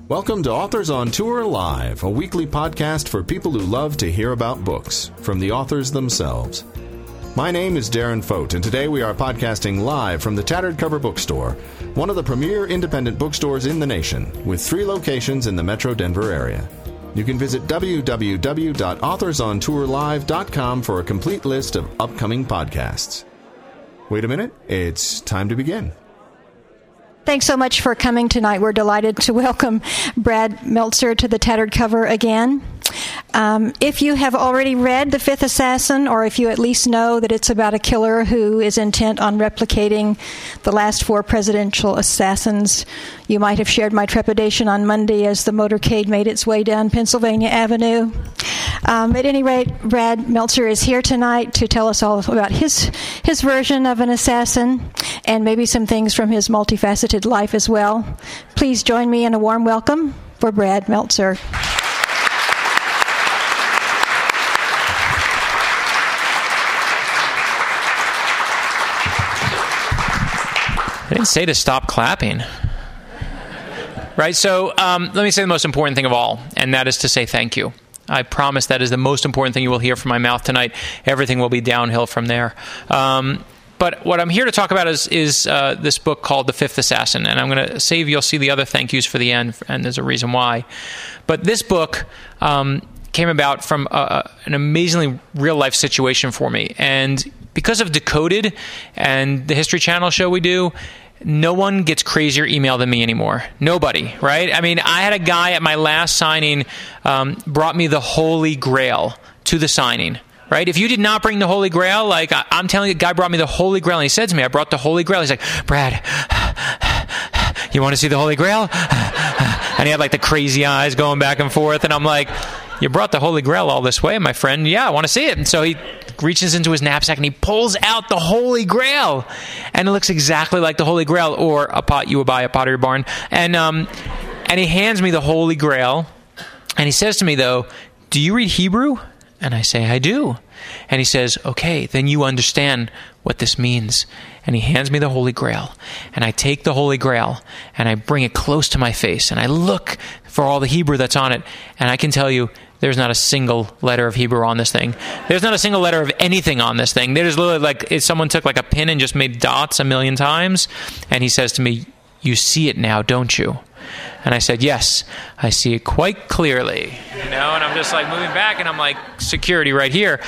Welcome to Authors on Tour Live, a weekly podcast for people who love to hear about books from the authors themselves. My name is Darren Fote, and today we are podcasting live from the Tattered Cover Bookstore, one of the premier independent bookstores in the nation, with 3 locations in the Metro Denver area. You can visit www.authorsontourlive.com for a complete list of upcoming podcasts. Wait a minute, it's time to begin. Thanks so much for coming tonight. We're delighted to welcome Brad Meltzer to the Tattered Cover again. If you have already read The Fifth Assassin, or if you at least know that it's about a killer who is intent on replicating the last 4 presidential assassins, you might have shared my trepidation on Monday as the motorcade made its way down Pennsylvania Avenue. At any rate, Brad Meltzer is here tonight to tell us all about his version of an assassin and maybe some things from his multifaceted life as well. Please join me in a warm welcome for Brad Meltzer. I didn't say to stop clapping. Right, so let me say the most important thing of all, and that is to say thank you. I promise that is the most important thing you will hear from my mouth tonight. Everything will be downhill from there. But what I'm here to talk about is this book called The Fifth Assassin, and I'm going to save, you'll see the other thank yous for the end, and there's a reason why. But this book came about from an amazingly real-life situation for me, and because of Decoded and the History Channel show we do, no one gets crazier email than me anymore. Nobody, right? I mean, I had a guy at my last signing brought me the Holy Grail to the signing, right? If you did not bring the Holy Grail, like I'm telling you, the guy brought me the Holy Grail, and he said to me, I brought the Holy Grail. He's like, Brad, you want to see the Holy Grail? And he had like the crazy eyes going back and forth, and I'm like, you brought the Holy Grail all this way, my friend. Yeah, I want to see it. And so he reaches into his knapsack and he pulls out the Holy Grail, and it looks exactly like the Holy Grail, or a pot you would buy at Pottery Barn. And he hands me the Holy Grail, and he says to me, though, do you read Hebrew? And I say, I do. And he says, okay, then you understand what this means. And he hands me the Holy Grail, and I take the Holy Grail and I bring it close to my face, and I look for all the Hebrew that's on it, and I can tell you there's not a single letter of Hebrew on this thing. There's not a single letter of anything on this thing. There's literally like if someone took like a pin and just made dots 1,000,000 times. And he says to me, you see it now, don't you? And I said, yes, I see it quite clearly. And I'm just like moving back, and I'm like, security right here.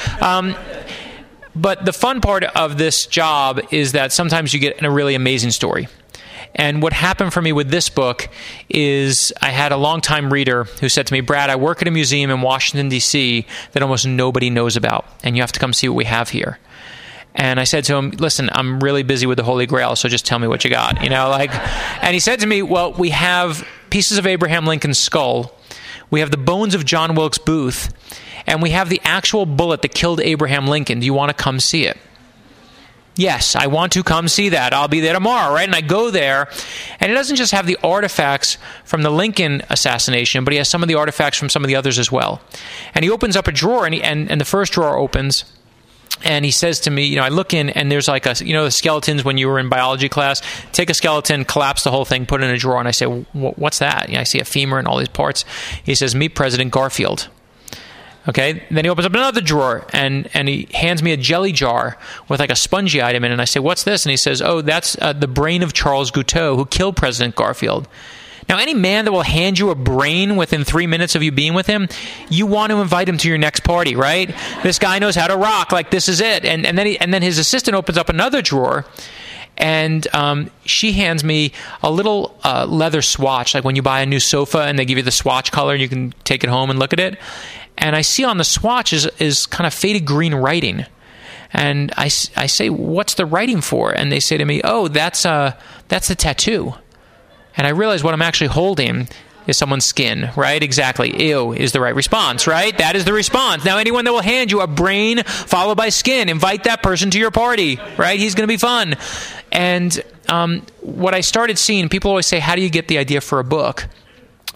But the fun part of this job is that sometimes you get a really amazing story. And what happened for me with this book is I had a longtime reader who said to me, Brad, I work at a museum in Washington, D.C. that almost nobody knows about, and you have to come see what we have here. And I said to him, listen, I'm really busy with the Holy Grail, so just tell me what you got. And he said to me, well, we have pieces of Abraham Lincoln's skull, we have the bones of John Wilkes Booth, and we have the actual bullet that killed Abraham Lincoln. Do you want to come see it? Yes, I want to come see that. I'll be there tomorrow, right? And I go there, and it doesn't just have the artifacts from the Lincoln assassination, but he has some of the artifacts from some of the others as well. And he opens up a drawer, and the first drawer opens, and he says to me, I look in, and there's like the skeletons when you were in biology class, take a skeleton, collapse the whole thing, put it in a drawer, and I say, what's that? I see a femur and all these parts. He says, meet President Garfield. Okay, then he opens up another drawer, and he hands me a jelly jar with like a spongy item in it, and I say, what's this? And he says, oh, that's the brain of Charles Guiteau, who killed President Garfield. Now, any man that will hand you a brain within 3 minutes of you being with him, you want to invite him to your next party, right? This guy knows how to rock, like this is it. And then his assistant opens up another drawer, and she hands me a little leather swatch, like when you buy a new sofa and they give you the swatch color, and you can take it home and look at it. And I see on the swatch is kind of faded green writing. And I say, what's the writing for? And they say to me, oh, that's the tattoo. And I realize what I'm actually holding is someone's skin, right? Exactly. Ew is the right response, right? That is the response. Now, anyone that will hand you a brain followed by skin, invite that person to your party, right? He's going to be fun. And what I started seeing, people always say, how do you get the idea for a book?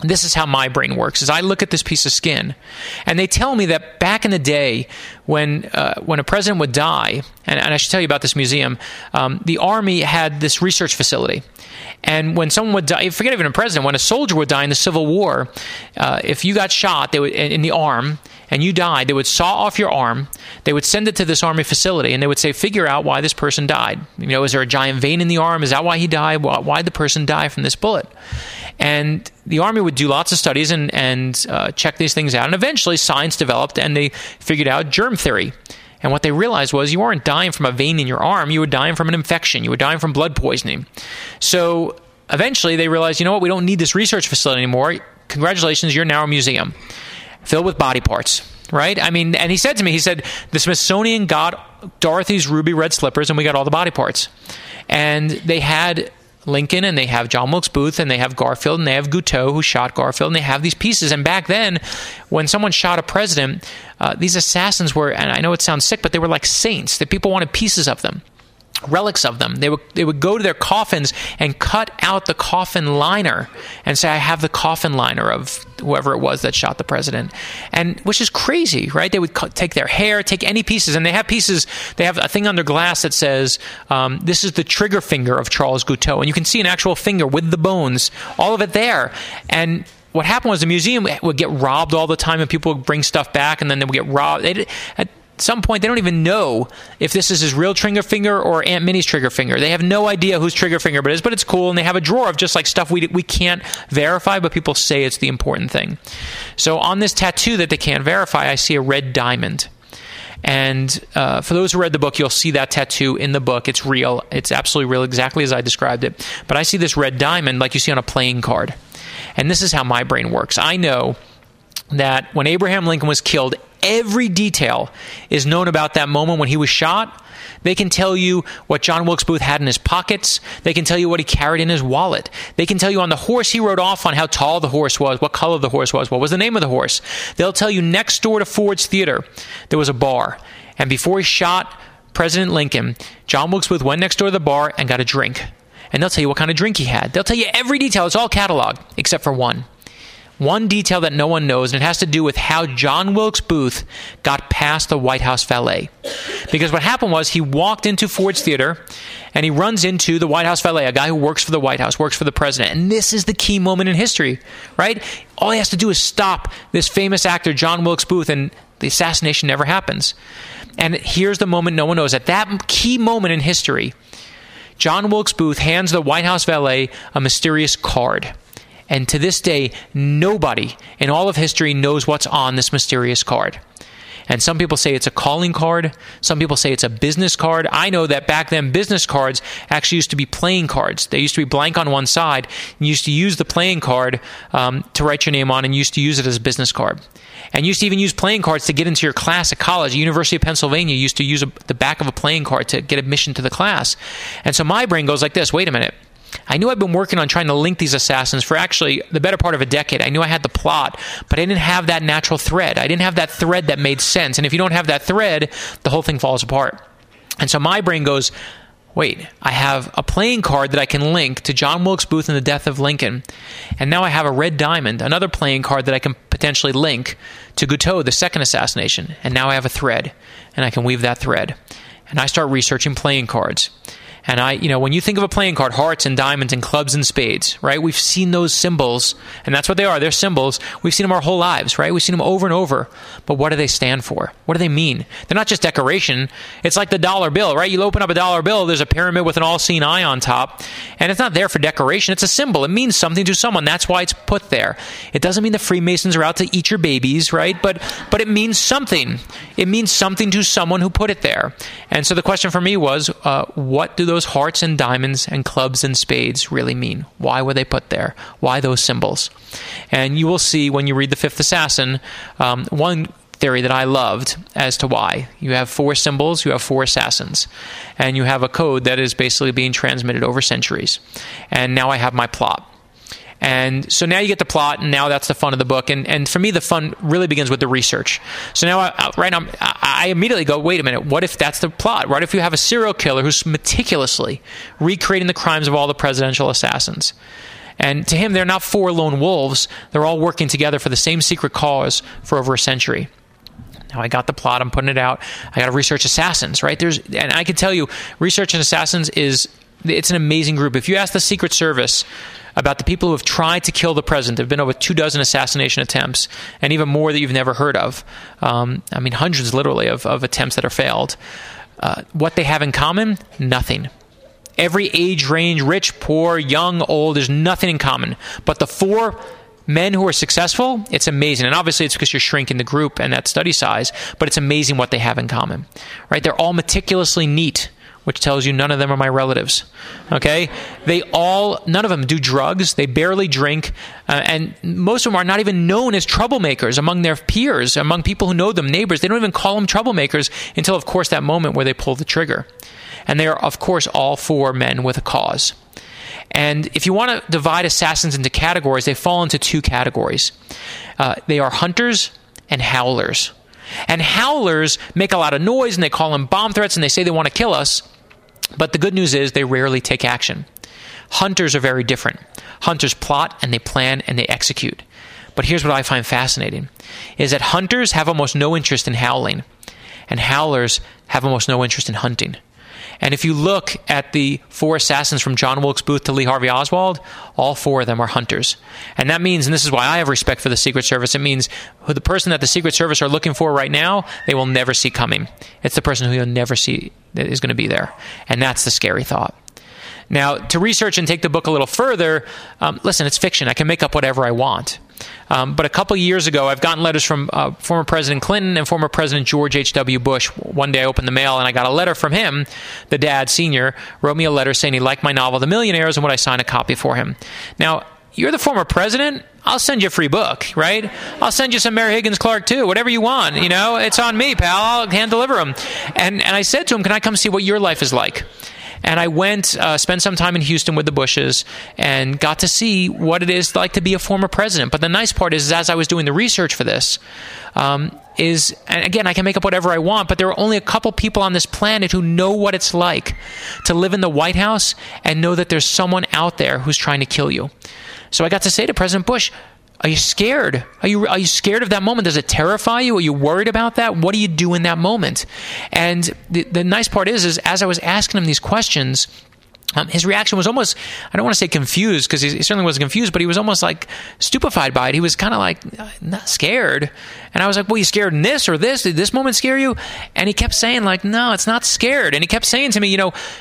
This is how my brain works, is I look at this piece of skin, and they tell me that back in the day when a president would die, and I should tell you about this museum, the Army had this research facility. And when someone would die, forget even a president, when a soldier would die in the Civil War, if you got shot in the arm and you died, they would saw off your arm, they would send it to this Army facility, and they would say, figure out why this person died. Is there a giant vein in the arm? Is that why he died? Why did the person die from this bullet? And the Army would do lots of studies and check these things out. And eventually science developed, and they figured out germ theory. And what they realized was you weren't dying from a vein in your arm. You were dying from an infection. You were dying from blood poisoning. So eventually they realized, you know what? We don't need this research facility anymore. Congratulations, you're now a museum filled with body parts, right? And he said to me, the Smithsonian got Dorothy's ruby red slippers, and we got all the body parts. And they had Lincoln, and they have John Wilkes Booth, and they have Garfield, and they have Guiteau, who shot Garfield, and they have these pieces. And back then, when someone shot a president, these assassins were, and I know it sounds sick, but they were like saints. The people wanted pieces of them, relics of them. They would go to their coffins and cut out the coffin liner and say, I have the coffin liner of whoever it was that shot the president. And which is crazy, right? They would take their hair, take any pieces, and they have pieces. They have a thing on their glass that says, this is the trigger finger of Charles Guiteau. And you can see an actual finger with the bones, all of it there. And what happened was the museum would get robbed all the time, and people would bring stuff back, and then they would get robbed. At some point, they don't even know if this is his real trigger finger or Aunt Minnie's trigger finger. They have no idea whose trigger finger it is, but it's cool, and they have a drawer of just like stuff we can't verify, but people say it's the important thing. So on this tattoo that they can't verify, I see a red diamond. And for those who read the book, you'll see that tattoo in the book. It's real. It's absolutely real, exactly as I described it. But I see this red diamond like you see on a playing card. And this is how my brain works. I know that when Abraham Lincoln was killed, every detail is known about that moment when he was shot. They can tell you what John Wilkes Booth had in his pockets. They can tell you what he carried in his wallet. They can tell you on the horse he rode off on how tall the horse was, what color the horse was, what was the name of the horse. They'll tell you next door to Ford's Theater, there was a bar. And before he shot President Lincoln, John Wilkes Booth went next door to the bar and got a drink. And they'll tell you what kind of drink he had. They'll tell you every detail. It's all cataloged, except for one. One detail that no one knows, and it has to do with how John Wilkes Booth got past the White House valet. Because what happened was he walked into Ford's Theater, and he runs into the White House valet, a guy who works for the White House, works for the president. And this is the key moment in history, right? All he has to do is stop this famous actor, John Wilkes Booth, and the assassination never happens. And here's the moment no one knows. At that key moment in history, John Wilkes Booth hands the White House valet a mysterious card. And to this day, nobody in all of history knows what's on this mysterious card. And some people say it's a calling card. Some people say it's a business card. I know that back then, business cards actually used to be playing cards. They used to be blank on one side. You used to use the playing card to write your name on, and you used to use it as a business card. And you used to even use playing cards to get into your class at college. University of Pennsylvania used to use the back of a playing card to get admission to the class. And so my brain goes like this, wait a minute. I knew I'd been working on trying to link these assassins for actually the better part of a decade. I knew I had the plot, but I didn't have that natural thread. I didn't have that thread that made sense. And if you don't have that thread, the whole thing falls apart. And so my brain goes, wait, I have a playing card that I can link to John Wilkes Booth and the death of Lincoln. And now I have a red diamond, another playing card that I can potentially link to Guiteau, the second assassination. And now I have a thread, and I can weave that thread. And I start researching playing cards. And when you think of a playing card, hearts and diamonds and clubs and spades, right? We've seen those symbols, and that's what they are. They're symbols. We've seen them our whole lives, right? We've seen them over and over. But what do they stand for? What do they mean? They're not just decoration. It's like the dollar bill, right? You open up a dollar bill, there's a pyramid with an all-seeing eye on top, and it's not there for decoration. It's a symbol. It means something to someone. That's why it's put there. It doesn't mean the Freemasons are out to eat your babies, right? But it means something. It means something to someone who put it there. And so the question for me was, what do those hearts and diamonds and clubs and spades really mean? Why were they put there? Why those symbols? And you will see when you read The Fifth Assassin, one theory that I loved as to why. You have 4 symbols, you have 4 assassins, and you have a code that is basically being transmitted over centuries. And now I have my plot. And so now you get the plot, and now that's the fun of the book. And for me, the fun really begins with the research. So now, I immediately go, wait a minute, what if that's the plot? What if you have a serial killer who's meticulously recreating the crimes of all the presidential assassins? And to him, they're not 4 lone wolves. They're all working together for the same secret cause for over a century. Now, I got the plot. I'm putting it out. I got to research assassins, right? And I can tell you, researching assassins it's an amazing group. If you ask the Secret Service about the people who have tried to kill the president, there have been over 24 assassination attempts, and even more that you've never heard of. Hundreds, literally, of attempts that are failed. What they have in common? Nothing. Every age range, rich, poor, young, old, there's nothing in common. But the 4 men who are successful, it's amazing. And obviously it's because you're shrinking the group and that study size, but it's amazing what they have in common. Right? They're all meticulously neat, which tells you none of them are my relatives. Okay? None of them do drugs. They barely drink. And most of them are not even known as troublemakers among their peers, among people who know them, neighbors. They don't even call them troublemakers until, of course, that moment where they pull the trigger. And they are, of course, all 4 men with a cause. And if you want to divide assassins into categories, they fall into 2 categories. They are hunters and howlers. And howlers make a lot of noise, and they call them bomb threats, and they say they want to kill us. But the good news is they rarely take action. Hunters are very different. Hunters plot, and they plan, and they execute. But here's what I find fascinating, is that hunters have almost no interest in howling, and howlers have almost no interest in hunting. And if you look at the 4 assassins from John Wilkes Booth to Lee Harvey Oswald, all 4 of them are hunters. And that means, and this is why I have respect for the Secret Service, it means who the person that the Secret Service are looking for right now, they will never see coming. It's the person who you'll never see that is going to be there. And that's the scary thought. Now, to research and take the book a little further, listen, it's fiction. I can make up whatever I want. But a couple years ago, I've gotten letters from former President Clinton and former President George H.W. Bush. One day I opened the mail and I got a letter from him. The dad, senior, wrote me a letter saying he liked my novel, The Millionaires, and would I sign a copy for him. Now, you're the former president. I'll send you a free book, right? I'll send you some Mary Higgins Clark, too. Whatever you want, it's on me, pal. I'll hand deliver them. And I said to him, can I come see what your life is like? And I went, spent some time in Houston with the Bushes and got to see what it is like to be a former president. But the nice part is as I was doing the research for this, and again, I can make up whatever I want, but there are only a couple people on this planet who know what it's like to live in the White House and know that there's someone out there who's trying to kill you. So I got to say to President Bush, are you scared? Are you scared of that moment? Does it terrify you? Are you worried about that? What do you do in that moment? And the nice part is as I was asking him these questions, his reaction was almost, I don't want to say confused, because he certainly wasn't confused, but he was almost like stupefied by it. He was kind of like, not scared. And I was like, well, you scared in this or this? Did this moment scare you? And he kept saying like, no, it's not scared. And he kept saying to me,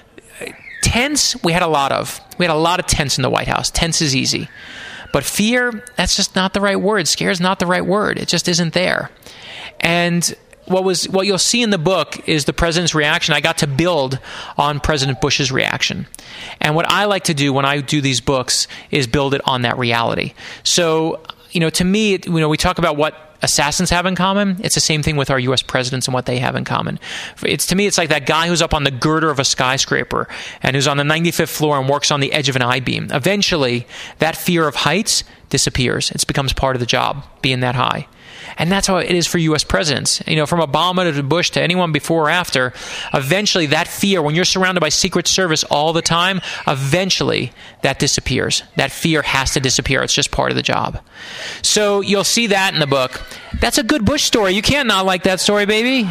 tense, we had a lot of tense in the White House. Tense is easy. But fear, that's just not the right word. Scare is not the right word. It just isn't there. And what you'll see in the book is the president's reaction. I got to build on President Bush's reaction. And what I like to do when I do these books is build it on that reality. So, to me, we talk about what assassins have in common. It's the same thing with our U.S. presidents and what they have in common. To me, it's like that guy who's up on the girder of a skyscraper and who's on the 95th floor and works on the edge of an I-beam. Eventually, that fear of heights disappears. It becomes part of the job, being that high. And that's how it is for U.S. presidents. From Obama to Bush to anyone before or after, eventually that fear, when you're surrounded by Secret Service all the time, eventually that disappears. That fear has to disappear. It's just part of the job. So you'll see that in the book. That's a good Bush story. You can't not like that story, baby.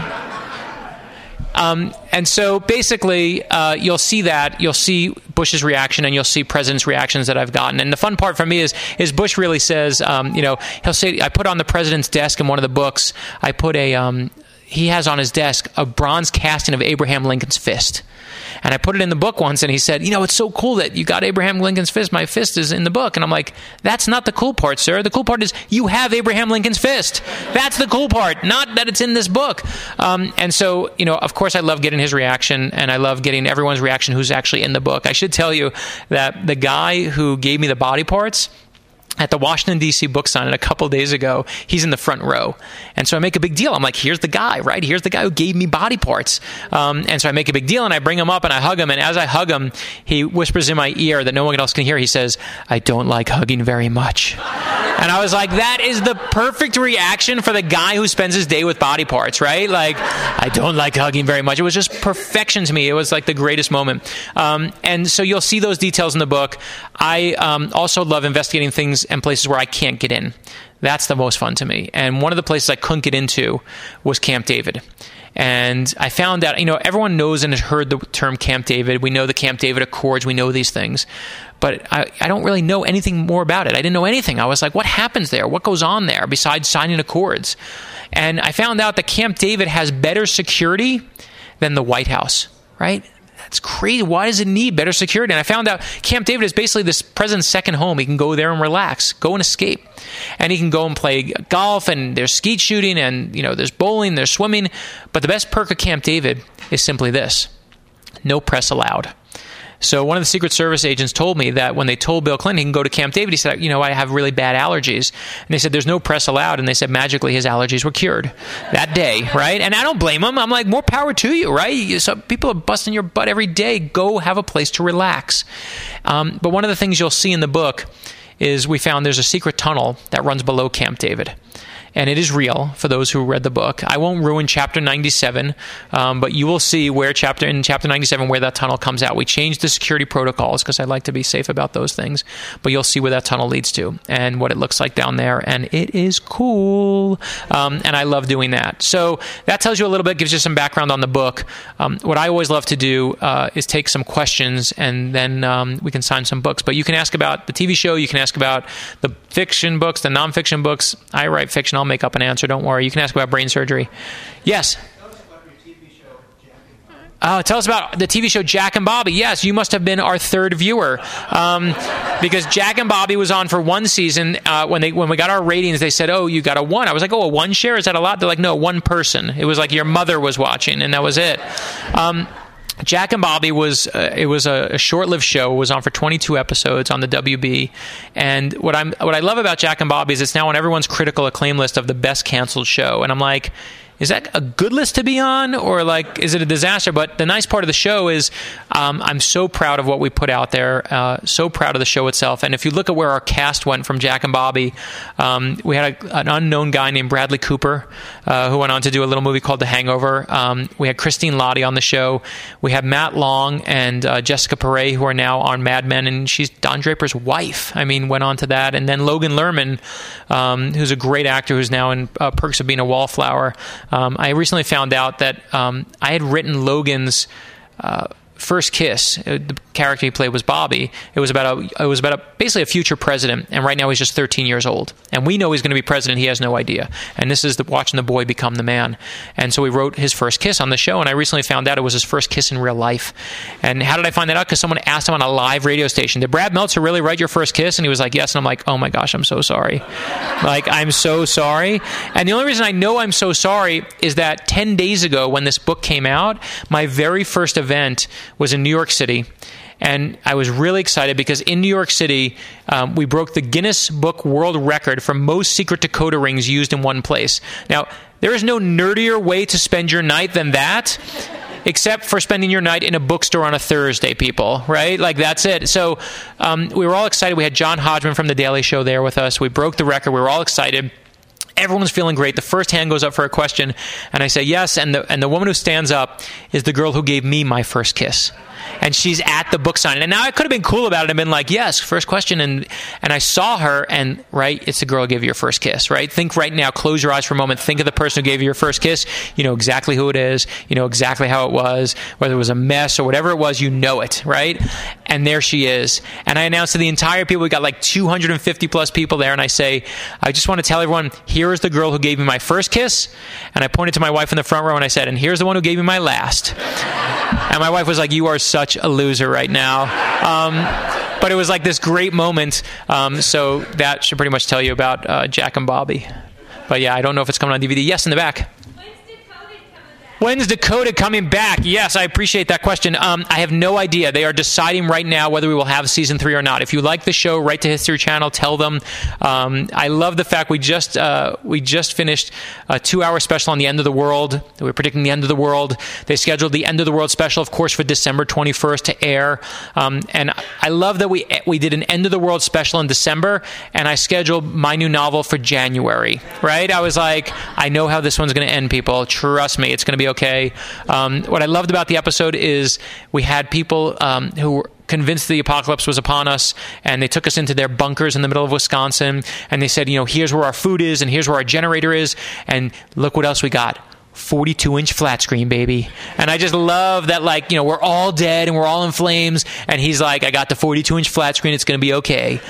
And so basically, you'll see that. You'll see Bush's reaction, and you'll see president's reactions that I've gotten. And the fun part for me is Bush really says, he'll say, I put on the president's desk in one of the books, he has on his desk a bronze casting of Abraham Lincoln's fist. And I put it in the book once, and he said, it's so cool that you got Abraham Lincoln's fist. My fist is in the book. And I'm like, that's not the cool part, sir. The cool part is you have Abraham Lincoln's fist. That's the cool part, not that it's in this book. And so, of course, I love getting his reaction, and I love getting everyone's reaction who's actually in the book. I should tell you that the guy who gave me the body parts at the Washington, D.C. book signing a couple days ago, he's in the front row. And so I make a big deal. I'm like, here's the guy, right? Here's the guy who gave me body parts. And so I make a big deal, and I bring him up, and I hug him. And as I hug him, he whispers in my ear that no one else can hear. He says, I don't like hugging very much. And I was like, that is the perfect reaction for the guy who spends his day with body parts, right? Like, I don't like hugging very much. It was just perfection to me. It was like the greatest moment. And so you'll see those details in the book. I also love investigating things and places where I can't get in. That's the most fun to me. And one of the places I couldn't get into was Camp David. And I found out, everyone knows and has heard the term Camp David. We know the Camp David Accords. We know these things. But I don't really know anything more about it. I didn't know anything. I was like, what happens there? What goes on there besides signing accords? And I found out that Camp David has better security than the White House, right? That's crazy. Why does it need better security? And I found out Camp David is basically this president's second home. He can go there and relax, go and escape. And he can go and play golf, and there's skeet shooting, and there's bowling, there's swimming. But the best perk of Camp David is simply this: no press allowed. So one of the Secret Service agents told me that when they told Bill Clinton he can go to Camp David, he said, I have really bad allergies. And they said, there's no press allowed. And they said, magically, his allergies were cured that day, right? And I don't blame him. I'm like, more power to you, right? So people are busting your butt every day. Go have a place to relax. But one of the things you'll see in the book is we found there's a secret tunnel that runs below Camp David. And it is real for those who read the book. I won't ruin chapter 97, but you will see in chapter 97 where that tunnel comes out. We changed the security protocols because I like to be safe about those things. But you'll see where that tunnel leads to and what it looks like down there. And it is cool. And I love doing that. So that tells you a little bit, gives you some background on the book. What I always love to do is take some questions, and then we can sign some books. But you can ask about the TV show. You can ask about the fiction books, the nonfiction books. I write fiction. I'll make up an answer. Don't worry. You can ask about brain surgery. Yes? Tell us about your TV show, Jack and Bobby. Tell us about the TV show Jack and Bobby. Yes, you must have been our third viewer. Because Jack and Bobby was on for one season. When we got our ratings, they said, oh, you got a 1. I was like, oh, a 1 share? Is that a lot? They're like, no, one person. It was like your mother was watching, and that was it. Jack and Bobby was a short-lived show. It was on for 22 episodes on the WB. And what I love about Jack and Bobby is it's now on everyone's critical acclaim list of the best canceled show. And I'm like, is that a good list to be on, or is it a disaster? But the nice part of the show is I'm so proud of what we put out there, so proud of the show itself. And if you look at where our cast went from Jack and Bobby, we had an unknown guy named Bradley Cooper who went on to do a little movie called The Hangover. We had Christine Lottie on the show. We had Matt Long and Jessica Perret, who are now on Mad Men, and she's Don Draper's wife. Went on to that. And then Logan Lerman, who's a great actor who's now in Perks of Being a Wallflower. I recently found out that I had written Logan's first kiss. The character he played was Bobby. It was about basically a future president, and right now he's just 13 years old. And we know he's going to be president. He has no idea. And this is watching the boy become the man. And so we wrote his first kiss on the show, and I recently found out it was his first kiss in real life. And how did I find that out? Because someone asked him on a live radio station, did Brad Meltzer really write your first kiss? And he was like, yes. And I'm like, oh my gosh, I'm so sorry. I'm so sorry. And the only reason I know I'm so sorry is that 10 days ago when this book came out, my very first event was in New York City. And I was really excited because in New York City, we broke the Guinness Book World Record for most secret decoder rings used in one place. Now, there is no nerdier way to spend your night than that, except for spending your night in a bookstore on a Thursday, people, right? That's it. So we were all excited. We had John Hodgman from The Daily Show there with us. We broke the record. We were all excited. Everyone's feeling great. The first hand goes up for a question, and I say yes, and the woman who stands up is the girl who gave me my first kiss. And she's at the book signing. And now I could have been cool about it and been like, yes, first question. And I saw her, and, right, it's the girl who gave you your first kiss, right? Think right now, close your eyes for a moment. Think of the person who gave you your first kiss. You know exactly who it is. You know exactly how it was. Whether it was a mess or whatever it was, you know it, right? And there she is. And I announced to the entire people, we got like 250 plus people there, and I say, I just want to tell everyone, here is the girl who gave me my first kiss. And I pointed to my wife in the front row, and I said, and here's the one who gave me my last. And my wife was like, you are such a loser right now. But it was like this great moment. So that should pretty much tell you about Jack and Bobby. But yeah, I don't know if it's coming on DVD. Yes, in the back. When's Decoded coming back? When's Decoded coming back? Yes, I appreciate that question. I have no idea. They are deciding right now whether we will have season 3 or not. If you like the show, write to History Channel. Tell them. I love the fact we just finished a 2-hour special on the end of the world. We were predicting the end of the world. They scheduled the end of the world special, of course, for December 21st to air. And I love that we did an end of the world special in December, and I scheduled my new novel for January. Right? I was like, I know how this one's going to end, people. Trust me, it's going to be okay. What I loved about the episode is we had people who were convinced the apocalypse was upon us, and they took us into their bunkers in the middle of Wisconsin, and they said, here's where our food is, and here's where our generator is, and look what else we got. 42-inch flat screen, baby. And I just love that, we're all dead and we're all in flames, and he's like, I got the 42-inch flat screen, it's going to be okay.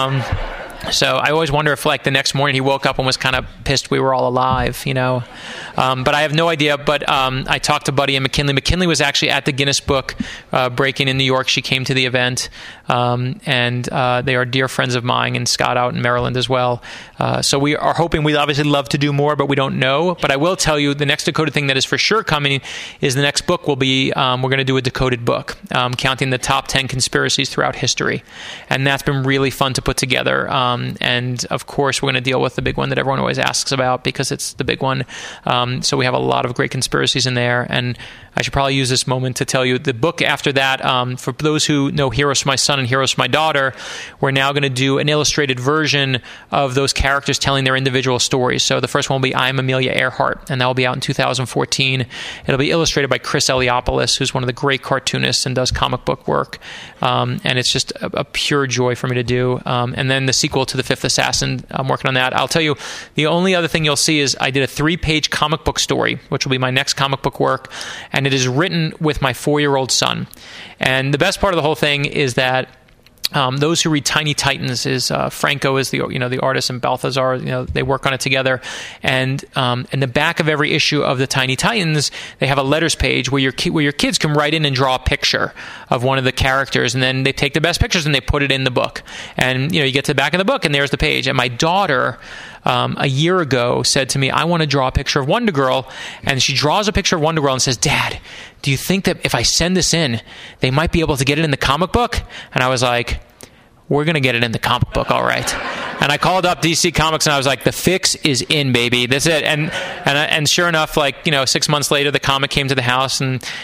So I always wonder if, the next morning he woke up and was kind of pissed we were all alive, But I have no idea. But I talked to Buddy and McKinley. McKinley was actually at the Guinness Book break-in in New York. She came to the event, and they are dear friends of mine, and Scott out in Maryland as well. So we are hoping. We'd obviously love to do more, but we don't know. But I will tell you, the next Decoded thing that is for sure coming is the next book will be, we're going to do a Decoded book, counting the top 10 conspiracies throughout history. And that's been really fun to put together. And of course, we're going to deal with the big one that everyone always asks about because it's the big one. So we have a lot of great conspiracies in there. And I should probably use this moment to tell you the book after that, for those who know Heroes for My Son and Heroes for My Daughter, we're now going to do an illustrated version of those characters telling their individual stories. So the first one will be I'm Amelia Earhart, and that will be out in 2014. It'll be illustrated by Chris Eliopoulos, who's one of the great cartoonists and does comic book work. And it's just a pure joy for me to do. And then the sequel to The Fifth Assassin, I'm working on that. I'll tell you, the only other thing you'll see is I did a 3-page comic book story, which will be my next comic book work, and it is written with my 4-year-old son. And the best part of the whole thing is that those who read Tiny Titans is Franco is the artist, and Balthazar, they work on it together. And in the back of every issue of the Tiny Titans, they have a letters page where your kids can write in and draw a picture of one of the characters, and then they take the best pictures and they put it in the book. And you get to the back of the book, and there's the page. And my daughter, a year ago, said to me, I want to draw a picture of Wonder Girl. And she draws a picture of Wonder Girl and says, Dad, do you think that if I send this in, they might be able to get it in the comic book? And I was like, we're going to get it in the comic book, all right. And I called up DC Comics, and I was like, the fix is in, baby. That's it. And sure enough, 6 months later, the comic came to the house,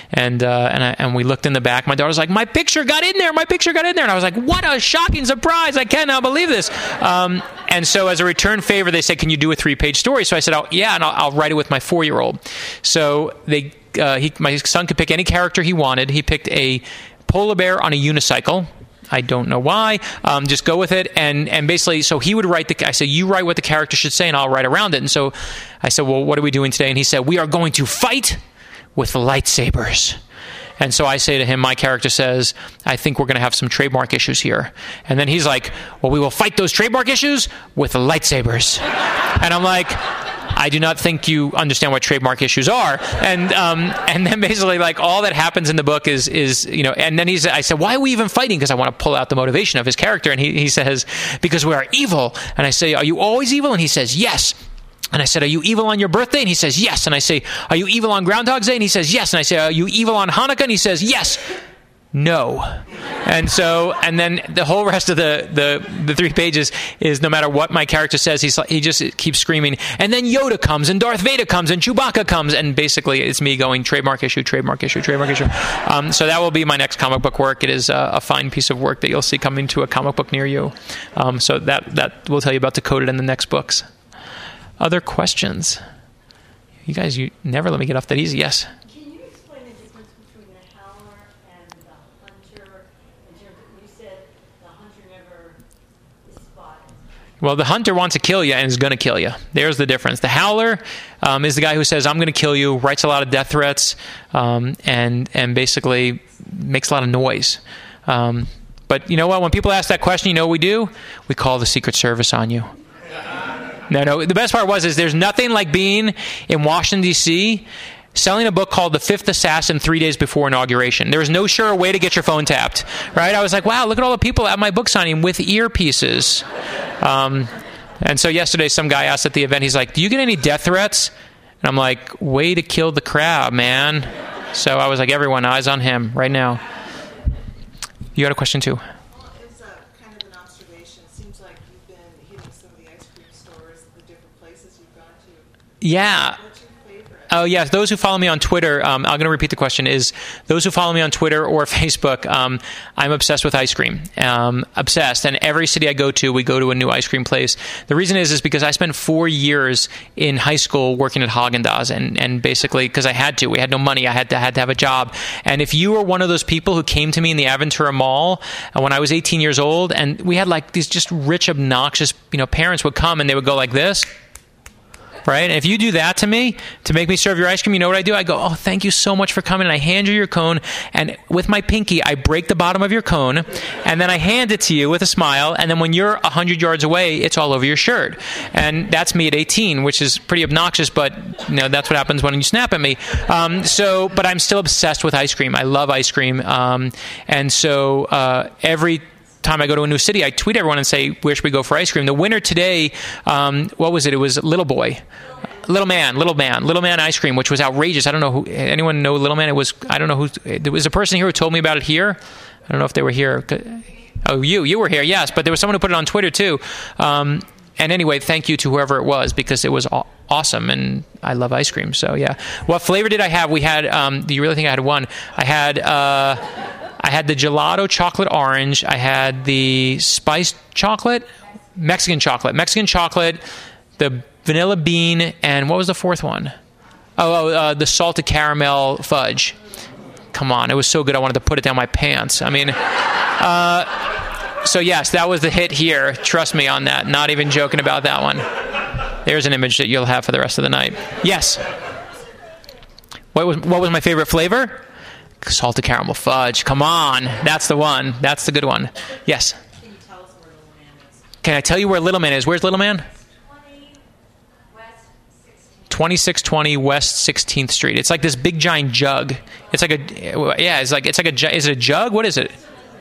and we looked in the back. My daughter's like, my picture got in there. My picture got in there. And I was like, what a shocking surprise. I cannot believe this. And so as a return favor, they said, can you do a 3-page story? So I said, oh, yeah, and I'll write it with my 4-year-old. So my son could pick any character he wanted. He picked a polar bear on a unicycle. I don't know why. Just go with it. And basically, so he would write I said, you write what the character should say, and I'll write around it. And so I said, well, what are we doing today? And he said, we are going to fight with lightsabers. And so I say to him, my character says, I think we're going to have some trademark issues here. And then he's like, well, we will fight those trademark issues with lightsabers. And I'm like, I do not think you understand what trademark issues are. And then basically, all that happens in the book is and then I said, why are we even fighting? Because I want to pull out the motivation of his character. And he says, because we are evil. And I say, are you always evil? And he says, yes. And I said, are you evil on your birthday? And he says, yes. And I say, are you evil on Groundhog's Day? And he says, yes. And I say, are you evil on Hanukkah? And he says, yes. No. And then the whole rest of the 3 pages is no matter what my character says, he just keeps screaming. And then Yoda comes, and Darth Vader comes, and Chewbacca comes, and basically it's me going trademark issue, trademark issue, trademark issue. So that will be my next comic book work. It is a fine piece of work that you'll see coming to a comic book near you. So that will tell you about Decoded in the next books. Other questions? You guys, you never let me get off that easy. Yes. Well, the hunter wants to kill you and is going to kill you. There's the difference. The howler is the guy who says, I'm going to kill you, writes a lot of death threats, and basically makes a lot of noise. But you know what? When people ask that question, you know what we do? We call the Secret Service on you. No. The best part is there's nothing like being in Washington, D.C., selling a book called The Fifth Assassin 3 days before inauguration. There was no surer way to get your phone tapped, right? I was like, wow, look at all the people at my book signing with earpieces. And so yesterday, some guy asked at the event, he's like, do you get any death threats? And I'm like, way to kill the crowd, man. So I was like, everyone, eyes on him right now. You got a question too? Well, it's kind of an observation. It seems like you've been hitting some of the ice cream stores, the different places you've gone to. Yeah. What's your favorite? Oh, yes. Those who follow me on Twitter, I'm going to repeat the question, is those who follow me on Twitter or Facebook, I'm obsessed with ice cream. Obsessed. And every city I go to, we go to a new ice cream place. The reason is because I spent 4 years in high school working at Haagen-Dazs, and basically, because I had to. We had no money. I had to have a job. And if you were one of those people who came to me in the Aventura Mall when I was 18 years old, and we had like these just rich, obnoxious, parents would come and they would go like this. Right? And if you do that to me, to make me serve your ice cream, you know what I do? I go, oh, thank you so much for coming. And I hand you your cone. And with my pinky, I break the bottom of your cone. And then I hand it to you with a smile. And then when you're 100 yards away, it's all over your shirt. And that's me at 18, which is pretty obnoxious. But, that's what happens when you snap at me. But I'm still obsessed with ice cream. I love ice cream. Every time I go to a new city, I tweet everyone and say, where should we go for ice cream? The winner today, what was it? It was Little Man ice cream, which was outrageous. I don't know who, anyone know Little Man? I don't know who, there was a person here who told me about it here. I don't know if they were here. Oh, you were here, yes, but there was someone who put it on Twitter too. And anyway, thank you to whoever it was, because it was awesome, and I love ice cream. So yeah. What flavor did I have? We had, do you really think I had one? I had the gelato chocolate orange. I had the spiced chocolate, Mexican chocolate, the vanilla bean, and what was the fourth one? The salted caramel fudge. Come on, it was so good I wanted to put it down my pants. I mean, so yes, that was the hit here. Trust me on that. Not even joking about that one. There's an image that you'll have for the rest of the night. Yes. What was my favorite flavor? Salted caramel fudge. Come on. That's the one. That's the good one. Yes. Can you tell us where Little Man is? Can I tell you where Little Man is? Where's Little Man? 2620 West 16th Street. It's like this big giant jug. It's like is it a jug? What is it?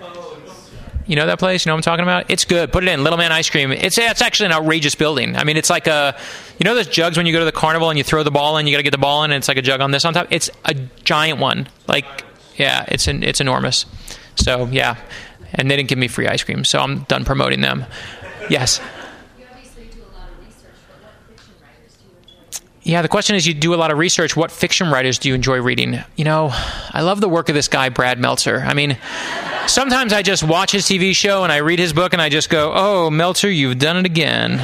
You know that place? You know what I'm talking about? It's good. Put it in. Little Man ice cream. It's actually an outrageous building. I mean, it's like those jugs when you go to the carnival and you throw the ball in, you got to get the ball in, and it's like a jug on this on top. It's a giant one. It's enormous. So, yeah. And they didn't give me free ice cream, so I'm done promoting them. Yes. You obviously do a lot of research, but what fiction writers do you enjoy reading? Yeah, the question is, you do a lot of research. What fiction writers do you enjoy reading? I love the work of this guy, Brad Meltzer. I mean, sometimes I just watch his TV show and I read his book and I just go, oh, Meltzer, you've done it again.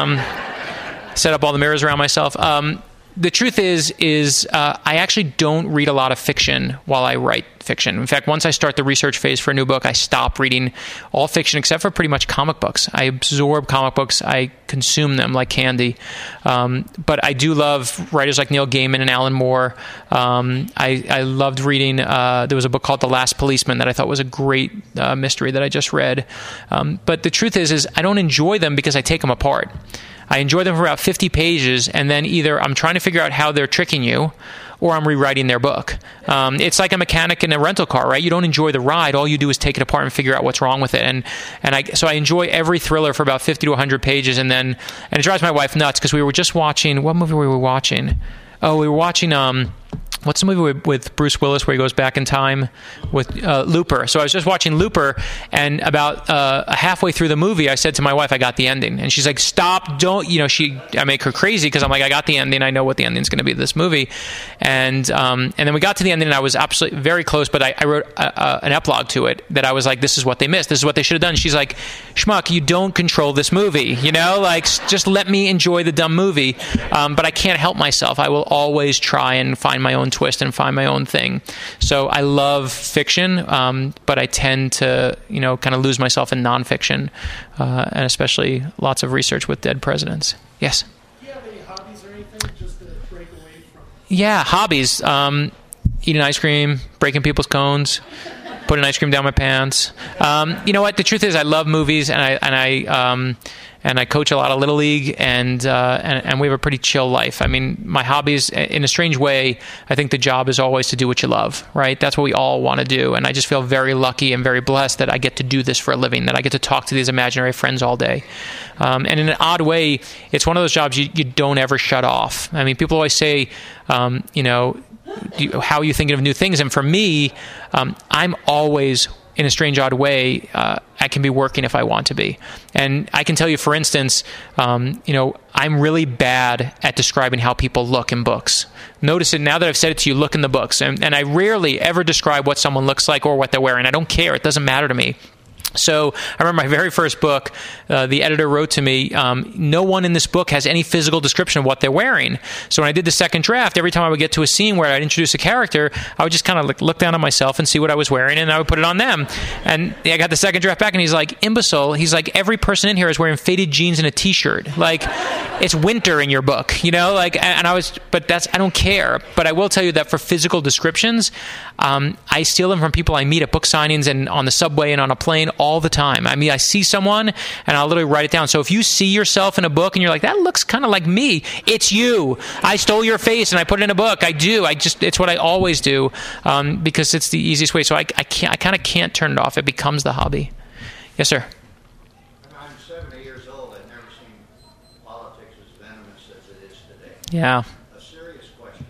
Set up all the mirrors around myself. The truth is I actually don't read a lot of fiction while I write fiction. In fact, once I start the research phase for a new book, I stop reading all fiction except for pretty much comic books. I absorb comic books. I consume them like candy. But I do love writers like Neil Gaiman and Alan Moore. I loved reading, there was a book called The Last Policeman that I thought was a great mystery that I just read. But the truth is I don't enjoy them because I take them apart. I enjoy them for about 50 pages, and then either I'm trying to figure out how they're tricking you, or I'm rewriting their book. It's like a mechanic in a rental car, right? You don't enjoy the ride. All you do is take it apart and figure out what's wrong with it. So I enjoy every thriller for about 50 to 100 pages, and it drives my wife nuts because we were just watching. What movie were we watching? Oh, we were watching. What's the movie with Bruce Willis where he goes back in time with Looper? So I was just watching Looper, and about halfway through the movie, I said to my wife, I got the ending. And she's like, stop, don't, I make her crazy because I'm like, I got the ending. I know what the ending's going to be to this movie. And then we got to the ending, and I was absolutely very close, but I wrote an epilogue to it that I was like, this is what they missed. This is what they should have done. She's like, Schmuck, you don't control this movie, just let me enjoy the dumb movie. But I can't help myself. I will always try and find my own twist and find my own thing. So I love fiction, but I tend to, kind of lose myself in nonfiction, and especially lots of research with dead presidents. Yes? Do you have any hobbies or anything just to break away from? Yeah, hobbies. Eating ice cream, breaking people's cones, putting ice cream down my pants. You know what? The truth is I love movies, and and I coach a lot of Little League, and we have a pretty chill life. I mean, my hobbies, in a strange way, I think the job is always to do what you love, right? That's what we all want to do, and I just feel very lucky and very blessed that I get to do this for a living, that I get to talk to these imaginary friends all day. And in an odd way, it's one of those jobs you don't ever shut off. I mean, people always say, how are you thinking of new things? And for me, I'm always, in a strange, odd way, I can be working if I want to be. And I can tell you, for instance, I'm really bad at describing how people look in books. Notice it now that I've said it to you, look in the books. And I rarely ever describe what someone looks like or what they're wearing. I don't care. It doesn't matter to me. So I remember my very first book, the editor wrote to me, no one in this book has any physical description of what they're wearing. So when I did the second draft, every time I would get to a scene where I'd introduce a character, I would just kind of look down on myself and see what I was wearing, and I would put it on them. And I got the second draft back, and he's like, imbecile. He's like, every person in here is wearing faded jeans and a T-shirt. Like, it's winter in your book, and I don't care. But I will tell you that for physical descriptions, I steal them from people I meet at book signings and on the subway and on a plane all the time. I mean, I see someone and I'll literally write it down. So if you see yourself in a book and you're like, that looks kind of like me, it's you. I stole your face and I put it in a book. I do. It's what I always do, because it's the easiest way. So I kind of can't turn it off. It becomes the hobby. Yes, sir. I'm 70 years old. I've never seen politics as venomous as it is today. Yeah. A serious question.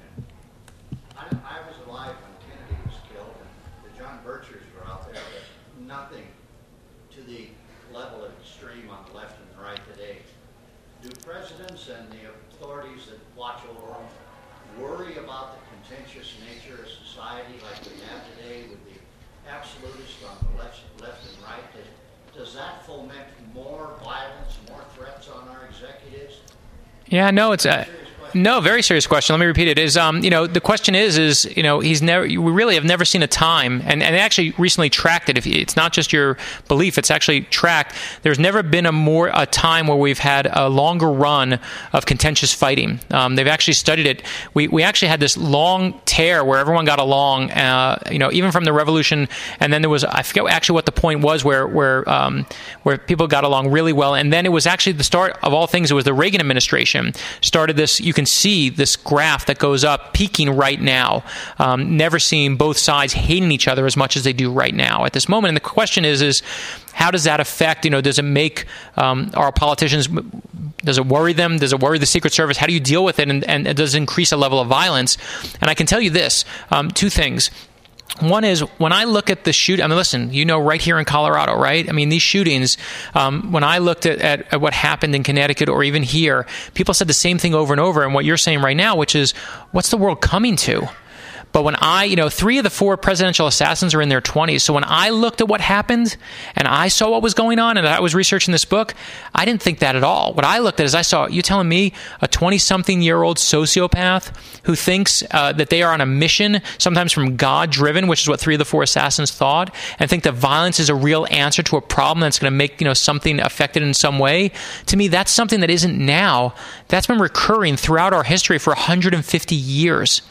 I was alive when Kennedy was killed, and the John Birchers were out there, but nothing to the level of extreme on the left and the right today. Do presidents and the authorities that watch over them worry about the contentious nature of society like we have today with the absolutists on the left and right? Does that foment more violence, more threats on our executives? Yeah, no, it's no, very serious question. Let me repeat it. The question is, we really have never seen a time, and they actually recently tracked it. It's not just your belief; it's actually tracked. There's never been a time where we've had a longer run of contentious fighting. They've actually studied it. We actually had this long tear where everyone got along, even from the revolution, and then there was, I forget actually what the point was where people got along really well, and then it was actually the start of all things. It was the Reagan administration started this. You can see this graph that goes up, peaking right now. Never seen both sides hating each other as much as they do right now at this moment. And the question is how does that affect, does it make our politicians, does it worry them? Does it worry the Secret Service? How do you deal with it? And does it increase a level of violence? And I can tell you this, two things. One is, when I look at the shoot, listen, right here in Colorado, right? I mean, these shootings, when I looked at what happened in Connecticut or even here, people said the same thing over and over, and what you're saying right now, which is, what's the world coming to? But when 3 of the 4 presidential assassins are in their 20s. So when I looked at what happened and I saw what was going on and I was researching this book, I didn't think that at all. What I looked at is you telling me a 20-something-year-old sociopath who thinks that they are on a mission, sometimes from God driven, which is what 3 of the 4 assassins thought, and think that violence is a real answer to a problem that's going to make something affected in some way. To me, that's something that isn't now. That's been recurring throughout our history for 150 years.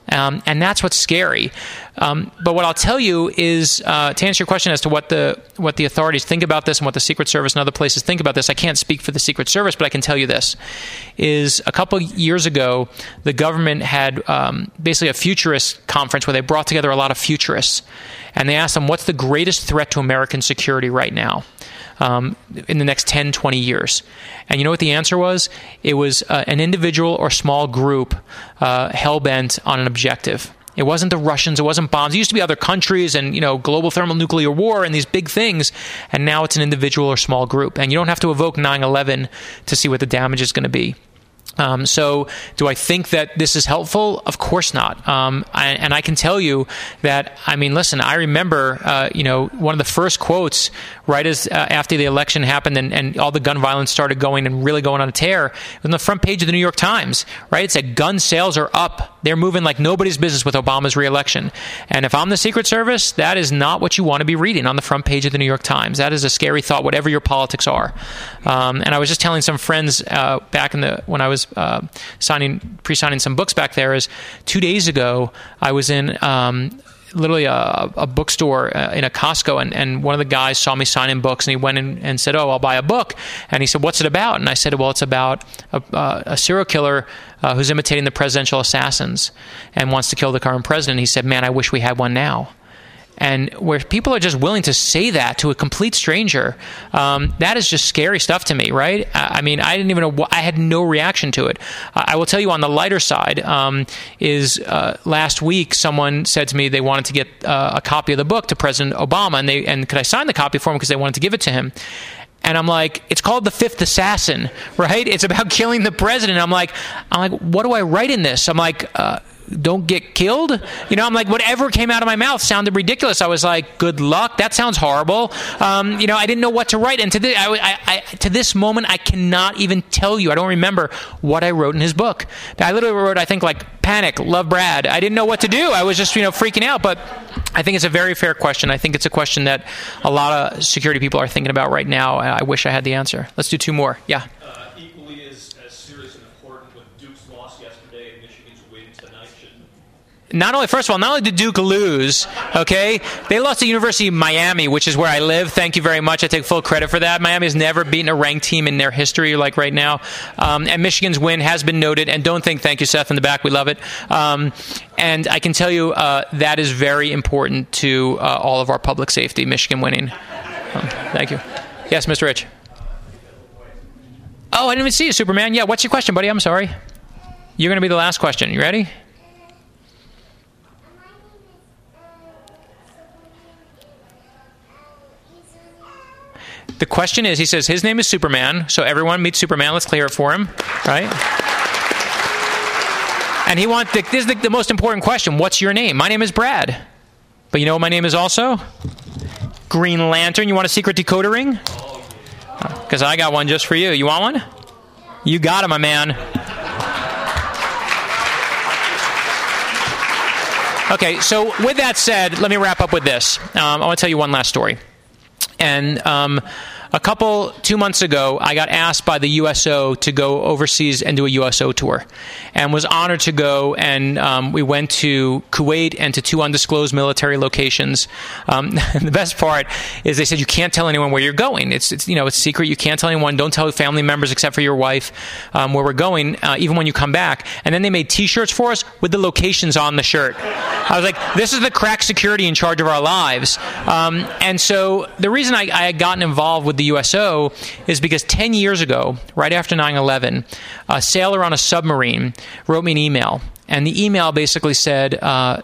And that's what's scary. But what I'll tell you is, to answer your question as to what the authorities think about this and what the Secret Service and other places think about this, I can't speak for the Secret Service, but I can tell you this, is a couple years ago, the government had basically a futurist conference where they brought together a lot of futurists. And they asked them, what's the greatest threat to American security right now? In the next 10, 20 years. And you know what the answer was? It was an individual or small group hell-bent on an objective. It wasn't the Russians. It wasn't bombs. It used to be other countries and, global thermonuclear war and these big things. And now it's an individual or small group. And you don't have to evoke 9/11 to see what the damage is going to be. So do I think that this is helpful? Of course not. And I can tell you that, listen, I remember, one of the first quotes right as after the election happened and all the gun violence started going and really going on a tear, it was on the front page of the New York Times, right? It said gun sales are up. They're moving like nobody's business with Obama's reelection. And if I'm the Secret Service, that is not what you want to be reading on the front page of the New York Times. That is a scary thought, whatever your politics are. And I was just telling some friends back when I was pre-signing some books back there, is 2 days ago I was in literally a bookstore in a Costco, and one of the guys saw me signing books, and he went in and said, "Oh, I'll buy a book." And he said, "What's it about?" And I said, "Well, it's about a serial killer who's imitating the presidential assassins and wants to kill the current president." He said, "Man, I wish we had one now." And where people are just willing to say that to a complete stranger, that is just scary stuff to me, right? I mean, I didn't even know. I had no reaction to it. I will tell you on the lighter side last week someone said to me they wanted to get a copy of the book to President Obama, and could I sign the copy for him because they wanted to give it to him. And I'm like, it's called The Fifth Assassin, right? It's about killing the president. I'm like, what do I write in this? I'm like, don't get killed. I'm like, whatever came out of my mouth sounded ridiculous. I was like, good luck. That sounds horrible. I didn't know what to write. And to this moment, I cannot even tell you. I don't remember what I wrote in his book. I literally wrote, I think, like, panic, love Brad. I didn't know what to do. I was just, freaking out. But I think it's a very fair question. I think it's a question that a lot of security people are thinking about right now. I wish I had the answer. Let's do two more. Yeah. Equally as serious and important with Duke's loss yesterday and Michigan's win tonight. Not only did Duke lose, okay, they lost to University of Miami, which is where I live. Thank you very much. I take full credit for that. Miami has never beaten a ranked team in their history like right now. And Michigan's win has been noted. And don't think, thank you, Seth, in the back. We love it. And I can tell you that is very important to all of our public safety, Michigan winning. Thank you. Yes, Mr. Rich. Oh, I didn't even see you, Superman. Yeah, what's your question, buddy? I'm sorry. You're going to be the last question. You ready? The question is, he says his name is Superman, so everyone meet Superman. Let's clear it for him, right? And this is the most important question. What's your name? My name is Brad. But you know what my name is also? Green Lantern. You want a secret decoder ring? Because I got one just for you. You want one? You got it, my man. Okay, so with that said, let me wrap up with this. I want to tell you one last story. And 2 months ago, I got asked by the USO to go overseas and do a USO tour, and was honored to go. And we went to Kuwait and to 2 undisclosed military locations. The best part is they said you can't tell anyone where you're going. It's secret. You can't tell anyone. Don't tell family members except for your wife where we're going, even when you come back. And then they made T-shirts for us with the locations on the shirt. I was like, this is the crack security in charge of our lives. And so the reason I had gotten involved with the USO is because 10 years ago, right after 9/11, a sailor on a submarine wrote me an email. And the email basically said, I'm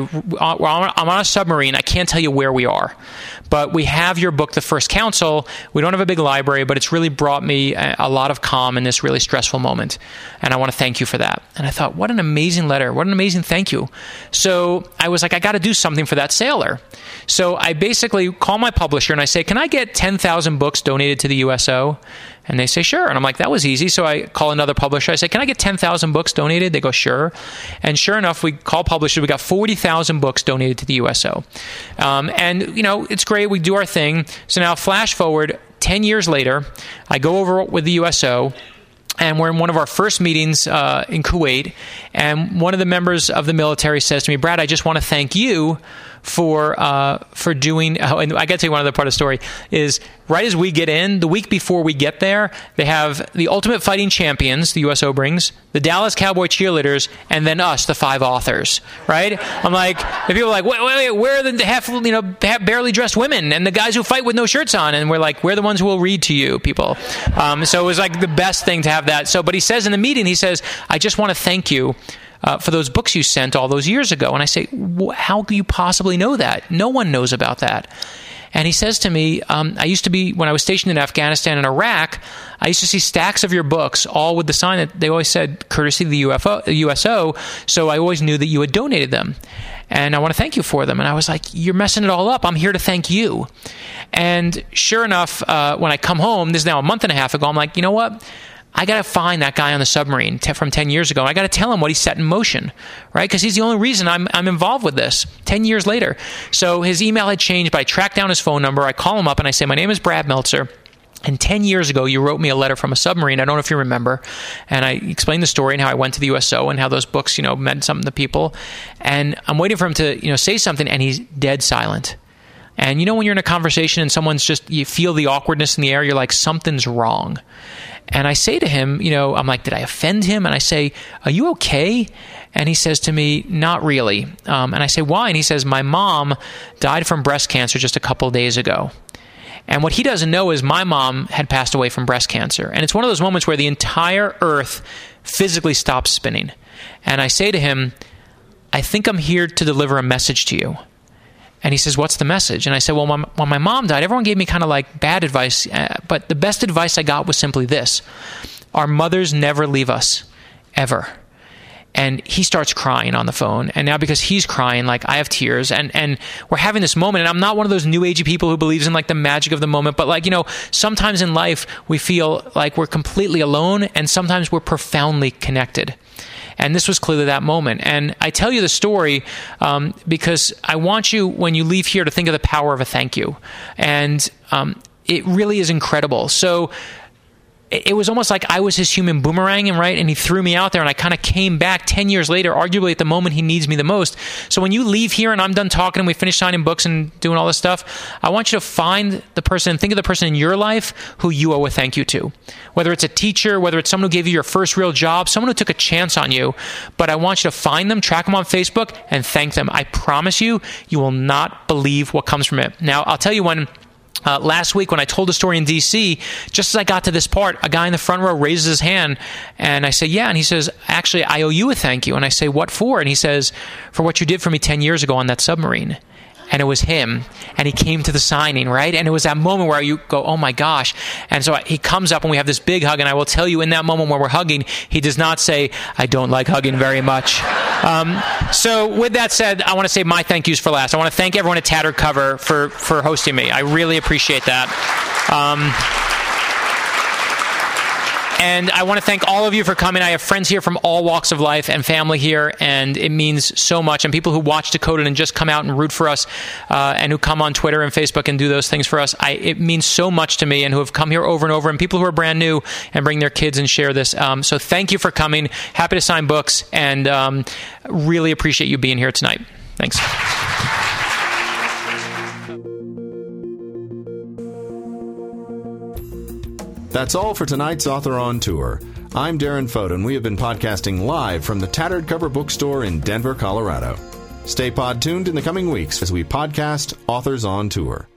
on a submarine. I can't tell you where we are, but we have your book, The First Council. We don't have a big library, but it's really brought me a lot of calm in this really stressful moment. And I want to thank you for that. And I thought, what an amazing letter. What an amazing thank you. So I was like, I got to do something for that sailor. So I basically call my publisher and I say, can I get 10,000 books donated to the USO? And they say, sure. And I'm like, that was easy. So I call another publisher. I say, can I get 10,000 books donated? They go, sure. And sure enough, we call publishers. We got 40,000 books donated to the USO. And, it's great. We do our thing. So now flash forward 10 years later, I go over with the USO. And we're in one of our first meetings in Kuwait. And one of the members of the military says to me, Brad, I just want to thank you for doing. Oh, and I got to tell you one other part of the story is right as we get in, the week before we get there, they have the Ultimate Fighting Champions, the USO brings, the Dallas Cowboy Cheerleaders, and then us, the 5 authors. Right? I'm like, the people are like, wait, where are the half barely dressed women and the guys who fight with no shirts on? And we're like, we're the ones who will read to you, people. So it was like the best thing to have that. So, but he says in the meeting, I just want to thank you for those books you sent all those years ago. And I say, how do you possibly know that? No one knows about that. And he says to me, when I was stationed in Afghanistan and Iraq, I used to see stacks of your books, all with the sign that they always said, courtesy of the USO, so I always knew that you had donated them. And I want to thank you for them. And I was like, you're messing it all up. I'm here to thank you. And sure enough, when I come home, this is now a month and a half ago, I'm like, you know what? I got to find that guy on the submarine from 10 years ago. I got to tell him what he set in motion, right? Because he's the only reason I'm involved with this 10 years later. So his email had changed, but I tracked down his phone number. I call him up and I say, my name is Brad Meltzer. And 10 years ago, you wrote me a letter from a submarine. I don't know if you remember. And I explained the story and how I went to the USO and how those books, meant something to people. And I'm waiting for him to, say something, and he's dead silent. And when you're in a conversation and someone's you feel the awkwardness in the air, you're like, something's wrong. And I say to him, I'm like, did I offend him? And I say, are you okay? And he says to me, not really. And I say, why? And he says, my mom died from breast cancer just a couple of days ago. And what he doesn't know is my mom had passed away from breast cancer. And it's one of those moments where the entire earth physically stops spinning. And I say to him, I think I'm here to deliver a message to you. And he says, what's the message? And I said, well, when my mom died, everyone gave me kind of like bad advice. But the best advice I got was simply this. Our mothers never leave us, ever. And he starts crying on the phone. And now because he's crying, like I have tears. And we're having this moment. And I'm not one of those new agey people who believes in like the magic of the moment. But sometimes in life we feel like we're completely alone. And sometimes we're profoundly connected. And this was clearly that moment. And I tell you the story because I want you, when you leave here, to think of the power of a thank you. And it really is incredible. So it was almost like I was his human boomerang, and he threw me out there, and I kind of came back 10 years later, arguably at the moment he needs me the most. So when you leave here and I'm done talking and we finish signing books and doing all this stuff, I want you to find the person and think of the person in your life who you owe a thank you to. Whether it's a teacher, whether it's someone who gave you your first real job, someone who took a chance on you. But I want you to find them, track them on Facebook, and thank them. I promise you, you will not believe what comes from it. Now, I'll tell you when... last week when I told the story in D.C., just as I got to this part, a guy in the front row raises his hand, and I say, yeah, and he says, actually, I owe you a thank you. And I say, what for? And he says, for what you did for me 10 years ago on that submarine. And it was him, and he came to the signing, right? And it was that moment where you go, oh my gosh. And so he comes up and we have this big hug, and I will tell you in that moment when we're hugging, he does not say, I don't like hugging very much. So with that said, I want to save my thank yous for last. I want to thank everyone at Tattered Cover for hosting me. I really appreciate that. And I want to thank all of you for coming. I have friends here from all walks of life and family here, and it means so much. And people who watch Decoded and just come out and root for us, and who come on Twitter and Facebook and do those things for us, it means so much to me, and who have come here over and over, and people who are brand new and bring their kids and share this. So thank you for coming. Happy to sign books, and really appreciate you being here tonight. Thanks. That's all for tonight's Author on Tour. I'm Darren Foden. We have been podcasting live from the Tattered Cover Bookstore in Denver, Colorado. Stay pod tuned in the coming weeks as we podcast Authors on Tour.